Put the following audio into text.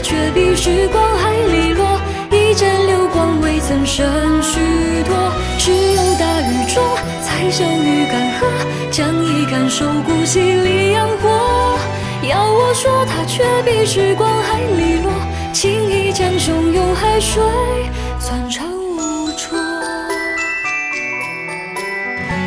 却比时光还利落，一盏流光未曾剩许多。只有大雨中才笑雨干涸，将一竿收骨，洗礼养活。要我说它却比时光还利落，轻易将汹涌海水